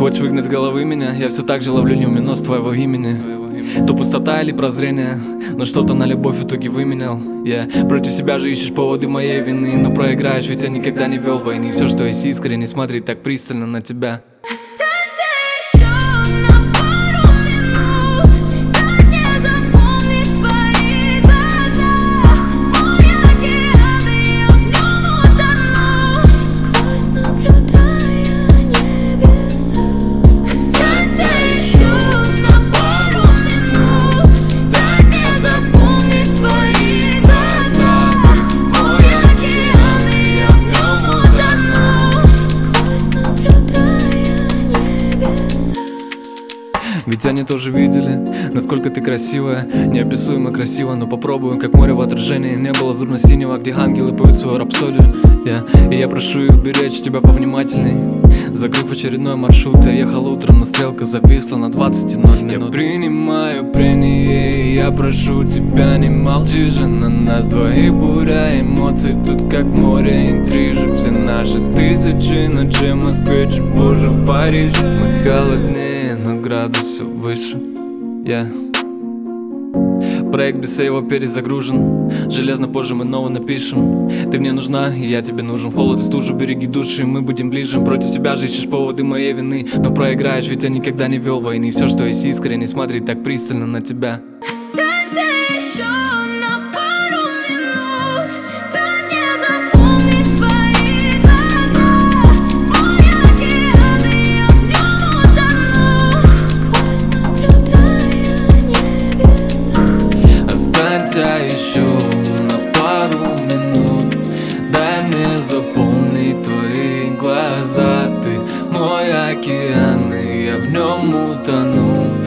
Хочешь выгнать с головы меня? Я все так же ловлю неуменно с твоего имени. То пустота или прозрение, но что-то на любовь в итоге выменял. Я против себя же ищешь поводы моей вины, но проиграешь, ведь я никогда не вел войны. Все, что есть искренне, смотри так пристально на тебя. Останься еще на пару минут, дай мне запомнить твои глаза. Мой океан, и я в нем утону, сквозь наблюдая небеса. Останься еще на пару минут, дай мне запомнить твои глаза. Мой океан, и я в нем утону, сквозь наблюдая небеса. Ведь они тоже видели, насколько ты красивая, неописуемо красиво, но попробую, как море в отражении. Небо лазурно-синего, где ангелы поют свою рапсодию. И я прошу их беречь тебя повнимательней. Закрыв очередной маршрут, я ехал утром, но стрелка зависла на 20:00 минут. Я принимаю прения, я прошу тебя, не молчи же. На нас двоих буря эмоций, тут как море интрижек. Все наши тысячи ночей в Москве, чуть позже в Париже. Мы холоднее, но градус все выше. Проект без сейва перезагружен. Железно позже мы ново напишем. Ты мне нужна, и я тебе нужен. В холод и стужу береги души, мы будем ближе. Против себя же ищешь поводы моей вины, но проиграешь, ведь я никогда не вел войны. Все, что есть искренне, смотри так пристально на тебя. Останься еще на пару минут, дай мне запомнить твои глаза. Мой океан, и я в нем утону, сквозь наблюдая небеса. Останься еще на пару минут, дай мне запомнить твои глаза. Ты мой океан, и я в нем утону,